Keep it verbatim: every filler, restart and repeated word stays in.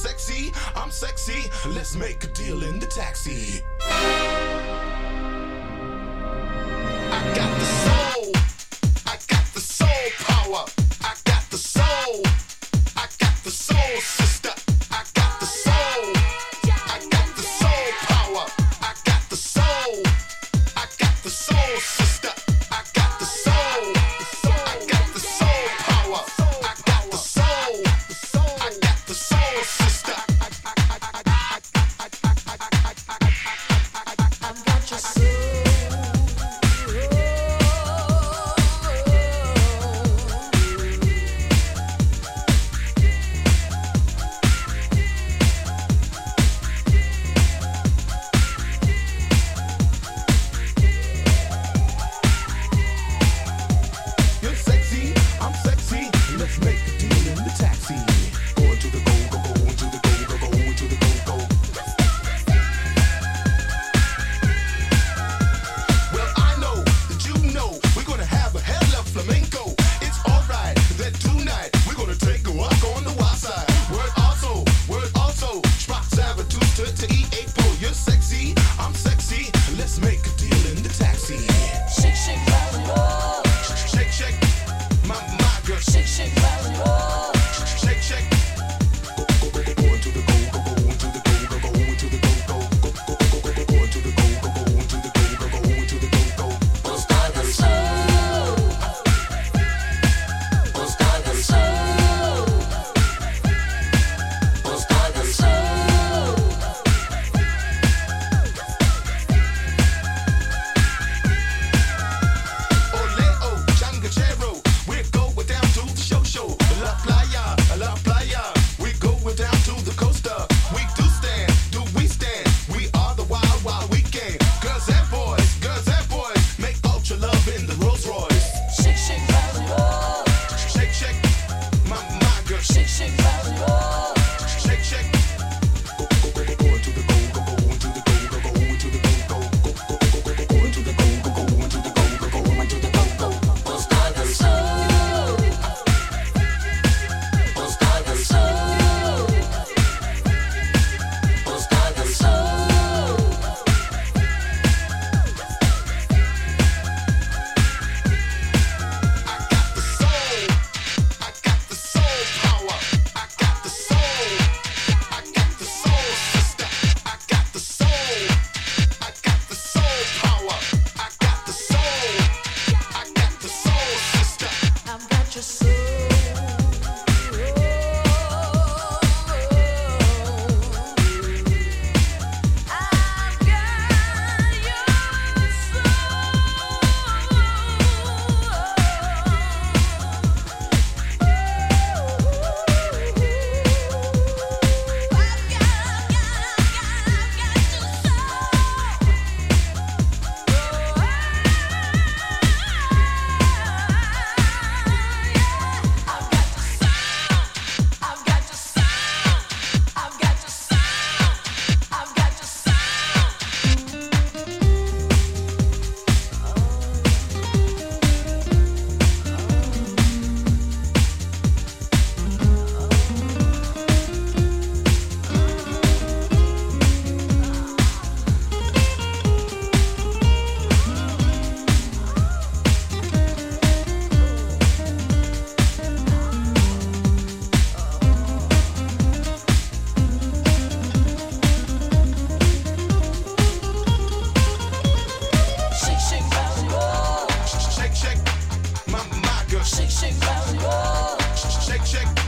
sexy, I'm sexy. Let's make a deal in the taxi. I got the soul. I got the soul power. I got the soul. I got the soul, sister. I got the soul. I got the soul power. I got the soul. I got the soul, sister. I got the soul. I got the soul power. I got the soul. I got the soul, sister. I've got your soul. You're sexy, I'm sexy. Let's make a deal in the taxi. Going to the go, go, going to the go, go, going to the go, go. Well, I know that you know we're gonna have a hell of flamenco. It's alright that tonight we're gonna take a walk on the wild side. Word also, word also. Sprach selber tust to eat a po. You're sexy, I'm sexy. Let's make a deal in the taxi. Shake, shake, rattle, roll. Shake, shake, my, my girl. Shake, shake, rattle, roll. Shake, shake. Go, go, go, go, going to the go, go, going to the go, go, going to the go, go, go, go, go, go, go, going to the go, go, going to the go, go, going to the go, go. Busca del sol. Busca del sol. Busca del sol. Ole, oh, changachero. We're going down to the show, show. La playa, la playa. We're going down to the coaster. We do stand, do we stand? We are the wild, wild weekend. Girls and boys, girls and boys. Make ultra love in the Rolls Royce. Shake, shake, rattle, roll. Shake, shake, my, my girl. Shake, shake, rattle, roll. Shake, shake. Go, go, go, go, going to the go, go, going to the go, go, going to the go, go, go, go, go, go, go, going to the go, go, going to the go, go, going to the go, go. Busca del sol. Busca del sol. Busca del sol. I got the soul. I got the soul power. I got the soul. I got the soul, sister. I got the soul. I got the soul power. I got the soul. I got the soul, sister. I've got your soul. I've got your Shake, shake, rattle, roll. Shake, shake, my, my girl. Shake, shake, rattle, roll. Shake, shake.